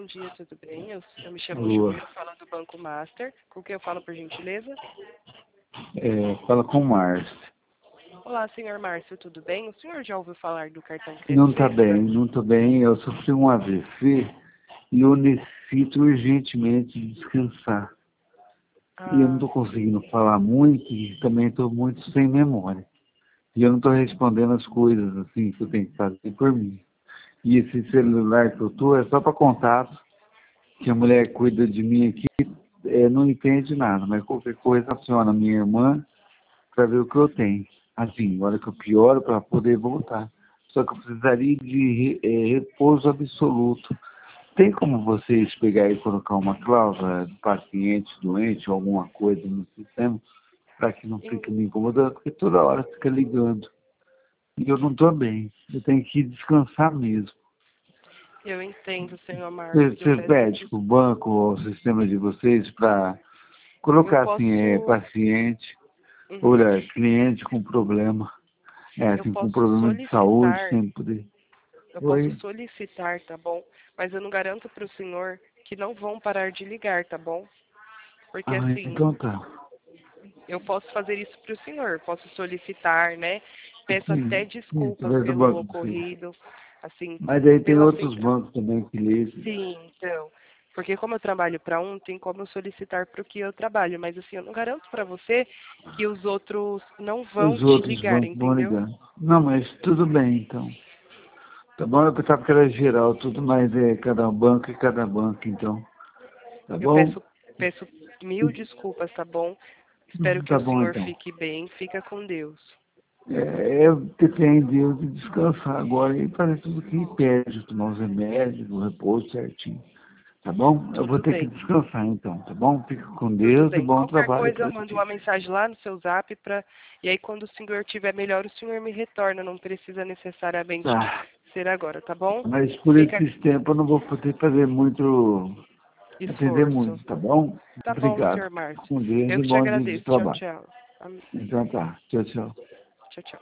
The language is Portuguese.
dia, tudo bem? Eu me chamo Alô, Júlia, falo do Banco Master. Com quem eu falo, por gentileza? fala com o Márcio. Olá, senhor Márcio, tudo bem? O senhor já ouviu falar do cartão Não tá Crescenta? bem, não tô bem. Eu sofri um AVC e eu necessito urgentemente descansar. E eu não Ah, tô conseguindo falar muito e também tô muito sem memória. E eu não tô respondendo as coisas assim que eu tenho que fazer por mim. E esse celular que eu tô é só para contato, que a mulher que cuida de mim aqui não entende nada, mas qualquer coisa aciona a minha irmã para ver o que eu tenho. Assim, a hora que eu pioro para poder voltar. Só que eu precisaria de repouso absoluto. Tem como vocês pegar e colocar uma cláusula do paciente doente ou alguma coisa no sistema para que não fique en- me incomodando? Porque toda hora fica ligando. E eu não estou bem. Eu tenho que descansar mesmo. eu entendo, senhor Márcio. Eu Vocês peço pedem des... com o banco ou o sistema de vocês para Eu colocar assim, posso... paciente, ou Uhum. cliente com problema. Eu Assim, com posso problema de saúde, solicitar, sem poder. eu posso Oi? solicitar, tá bom? Mas eu não garanto para o senhor que não vão parar de ligar, tá bom? Porque Ah, assim, então tá. eu posso fazer isso para o senhor, posso solicitar, né? Peço até Sim, sim, desculpas através do pelo banco de vocês. ocorrido, assim, Mas aí tem pela outros central. bancos também que ligam. Sim, então, porque como eu trabalho para um, tem como eu solicitar para o que eu trabalho, mas assim, eu não garanto para você que os outros não vão Os te outros ligar, bancos vão entendeu? ligar. Não, mas tudo bem, então. Tá bom? Eu pensava que era geral, tudo, mas é cada banco e cada banco, então. Tá Eu bom? peço mil desculpas, tá bom? Espero que Tá o bom, senhor então. fique bem, fica com Deus. Eu tenho em Deus de descansar agora e fazer tudo que pede, tomar os remédios, o repouso certinho. Tá bom? Eu vou Tudo ter que bem, descansar, então, tá bom? Fica com tudo Deus e bem. bom Qualquer trabalho coisa eu para mando ti. uma mensagem lá no seu zap e aí quando o senhor estiver melhor, o senhor me retorna, não precisa necessariamente Tá. ser agora, tá bom? Mas por Fica esses tempos eu não vou poder fazer muito, atender esforço. muito, tá bom? Tá bom, Obrigado. senhor Márcio. Com Deus Eu e que te bom dia de agradeço. Tchau, trabalho. tchau. Então tá. Tchau, tchau. Tchau, tchau.